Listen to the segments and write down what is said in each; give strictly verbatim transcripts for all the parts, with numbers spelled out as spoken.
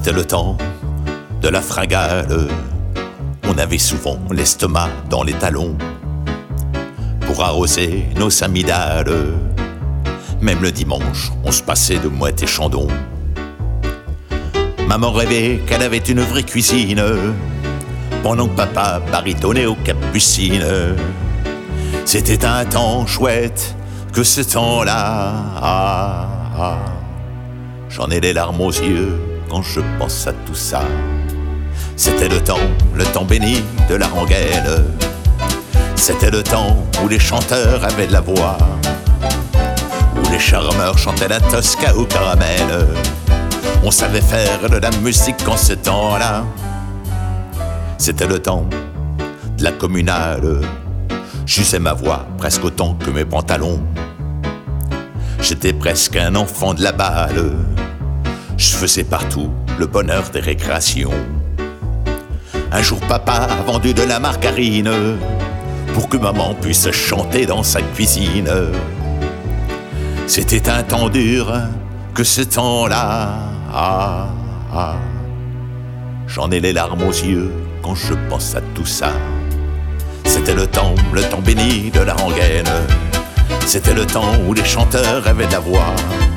C'était le temps de la fringale. On avait souvent l'estomac dans les talons pour arroser nos samidales. Même le dimanche, on se passait de mouettes et chandons. Maman rêvait qu'elle avait une vraie cuisine pendant que papa baritonnait aux capucines. C'était un temps chouette que ce temps-là. Ah, ah. J'en ai les larmes aux yeux quand je pense à tout ça. C'était le temps, le temps béni de la rengaine. C'était le temps où les chanteurs avaient de la voix, où les charmeurs chantaient la Tosca au caramel. On savait faire de la musique en ce temps-là. C'était le temps de la communale. J'usais ma voix presque autant que mes pantalons. J'étais presque un enfant de la balle. Je faisais partout le bonheur des récréations. Un jour papa a vendu de la margarine pour que maman puisse chanter dans sa cuisine. C'était un temps dur que ce temps-là. Ah, ah. J'en ai les larmes aux yeux quand je pense à tout ça. C'était le temps, le temps béni de la rengaine. C'était le temps où les chanteurs avaient de la voix,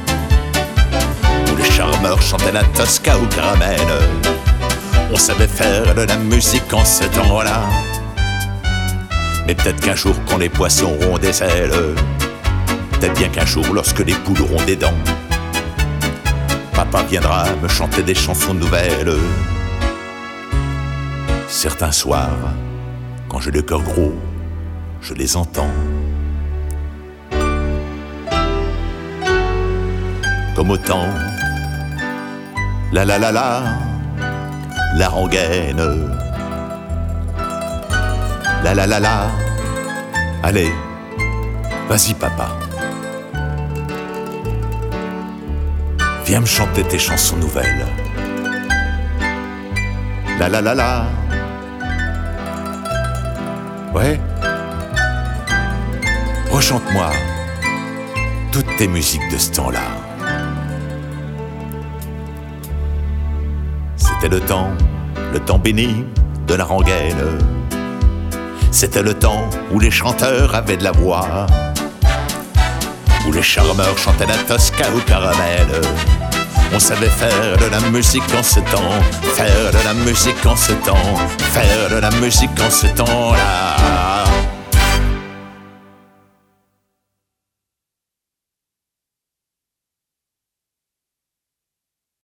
où les charmeurs chantaient la Tosca au caramel. On savait faire de la musique en ce temps-là. Mais peut-être qu'un jour quand les poissons auront des ailes, peut-être bien qu'un jour lorsque les poules auront des dents, papa viendra me chanter des chansons nouvelles. Certains soirs, quand j'ai le cœur gros, je les entends. Comme au temps, la la la la, la rengaine. La la la la, allez, vas-y papa. Viens me chanter tes chansons nouvelles. La la la la. Ouais. Rechante-moi toutes tes musiques de ce temps-là. C'était le temps, le temps béni de la rengaine. C'était le temps où les chanteurs avaient de la voix, où les charmeurs chantaient la Tosca au caramel. On savait faire de la musique en ce temps, faire de la musique en ce temps, faire de la musique en ce temps-là.